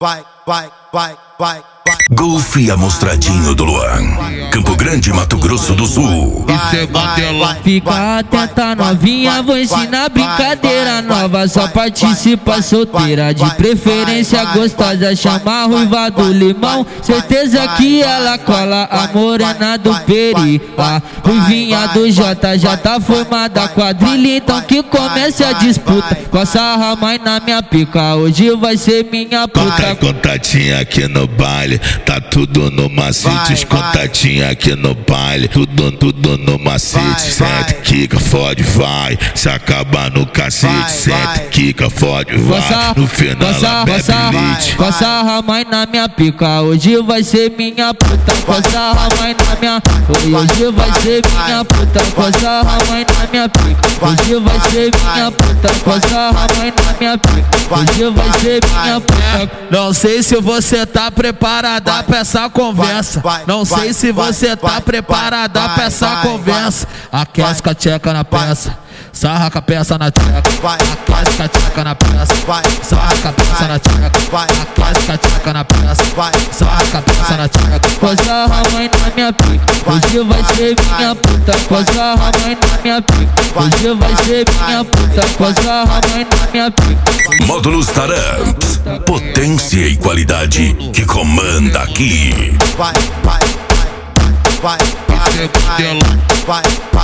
vai, vai, vai, vai. Golfe Amostradinho do Luan, Campo Grande, Mato Grosso do Sul. Isso é Mandela. Fica atenta novinha, vou ensinar brincadeira nova. Só participa solteira, de preferência gostosa. Chama a ruiva do limão, certeza que ela cola. A morena do peri, a ruivinha do Jota. Já tá formada a quadrilha, então que comece a disputa. Com a sarra mais na minha pica, hoje vai ser minha puta. Contatinha aqui no baile, tá tudo no macete. Os contatinhos aqui no baile, tudo no macete. Sente, quica, fode, vai. Se acabar no cacete, sente, quica, fode, vai. No final ela bebe leite. Com a sarra mais na minha pica, hoje vai ser minha puta. Com a sarra mais na minha, hoje vai ser minha puta. Com a sarra mais na minha pica, hoje vai ser minha puta. Com a sarra mais na minha pica, hoje vai ser minha puta. Não sei se você tá preparada pra essa conversa. Não sei se você tá preparada pra essa conversa. Aquece com a tcheca na peça, sarra com a peça na tcheca. Aquece com a tcheca na peça, sarra com a peça na tcheca. Aquece com a tcheca na peça, sarra com a peça na tcheca. Com a sarra mãe na minha pica, hoje vai ser minha puta. Com a sarra mãe na minha pica, hoje vai ser minha puta. Com a sarra mãe na minha pica. Módulos Taramps, potência e qualidade que comanda aqui. Vai, vai, vai, vai. Isso é Mandela. Vai, vai,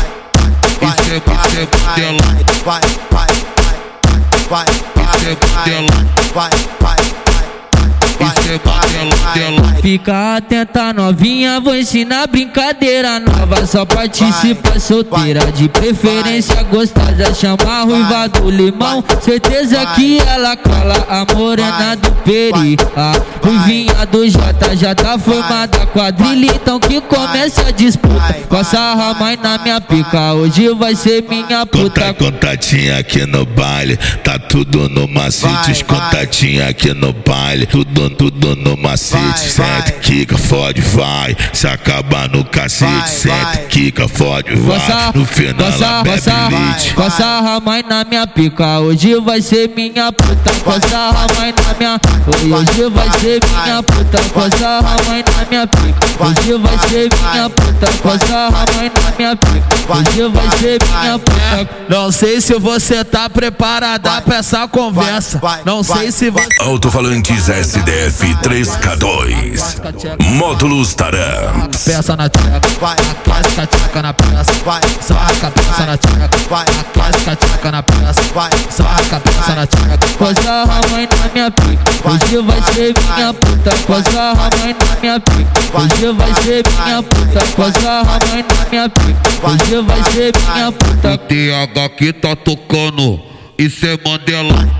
Isso é Mandela. vai, vai, vai, Isso é Mandela. vai, vai. Isso é Mandela. Fica atenta novinha, vou ensinar brincadeira nova. Só participa solteira, de preferência gostosa. Chama a ruiva do limão, certeza que ela cola. A morena do peri, a ruivinha do Jota. Já tá formada a quadrilha, então que comece a disputa. Com a sarra mais na minha pica, hoje vai ser minha puta. Contatinha aqui no baile, tá tudo no macete. Os contatinhos aqui no baile, tudo no macete. Sente, quica, fode, vai. Se acabar no cacete, sente, quica, fode, vai. No final ela bebe leite. Com a sarra mais na minha pica, hoje vai ser minha puta. Com a sarra mais na minha, hoje vai ser minha puta. Com a sarra mais na minha pica, hoje vai ser minha puta. Com a sarra mais na minha pica, hoje vai ser minha puta. Não sei se você tá preparada pra essa conversa. Não sei se você... Alto-falantes SDF 3K2, Módulos Taramps. Peça na tcheca, aquece com a tcheca na peça, sarra com a peça na tcheca. Aquece com a tcheca na peça, sarra com a peça na tcheca. Com a sarra mãe na minha pica, hoje vai ser minha puta. Com a sarra mãe na minha pica, hoje vai ser minha puta. Com a sarra mãe na minha pica, hoje vai ser minha puta. O TH que tá tocando, isso é Mandela.